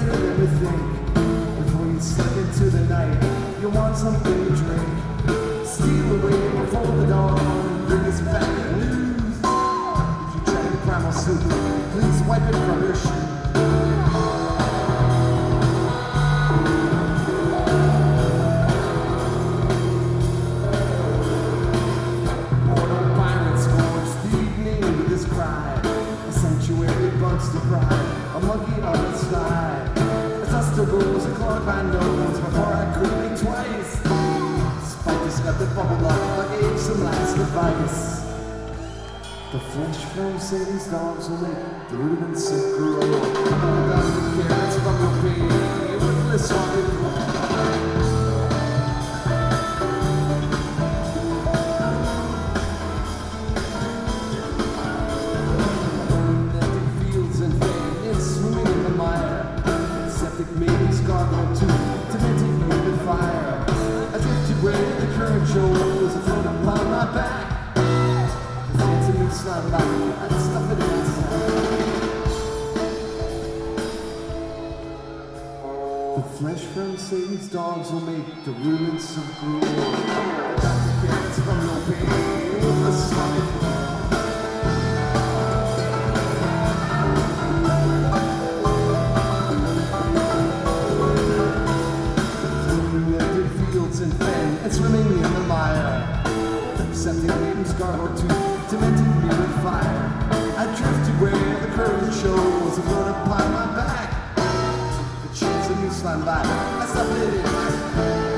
let me think. Before you slip into the night, you want something to drink. Steal away before the dawn, bring us back the news. If you try to primal soup, please wipe it from your shoe. To pride, a monkey on its side. A duster goes a clog by nose before I could blink twice. Spike just got the bubble up, I gave some last advice. The flesh from Satan's dogs will make the rudiments of grow. Down the carrots from your pain, with this one. Shows a float upon my back. The fancy meat slime back, I'd stuff it inside. The flesh from Satan's dogs will make the rudiments of gruel. Got the carrots from your pain, the slime. It's swimming in the mire. Septic maidens gargled to demented me with fire. I drifted where the current shows a float upon my back. The chance of me slime by, I stuffed it in.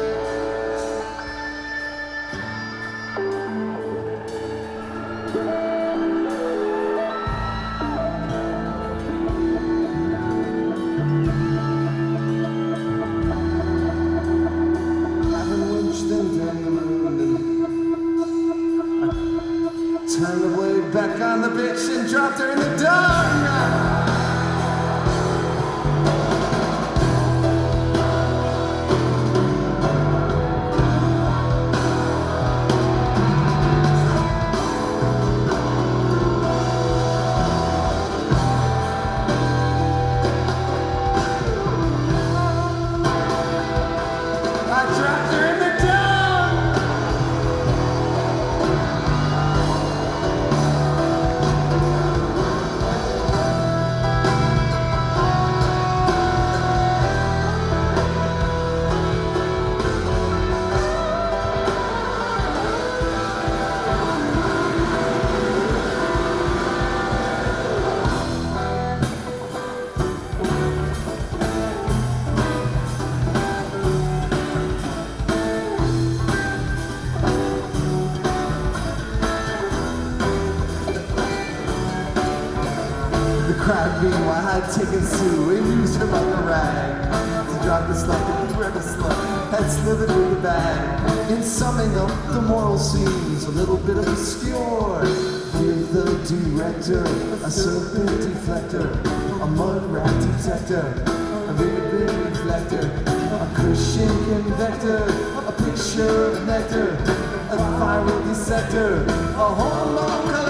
Turned the blade back on the bitch and dropped her in the dung. The crowd meanwhile had taken Sue and used her like a rag to drop the slut that the rebel slut had slithered with the bag. In summing up the moral scenes, a little bit obscure. Give the director a serpent deflector, a mud rat detector, a vivid reflector, a cushion convector, a picture of nectar, a viral dissector, a hormone color.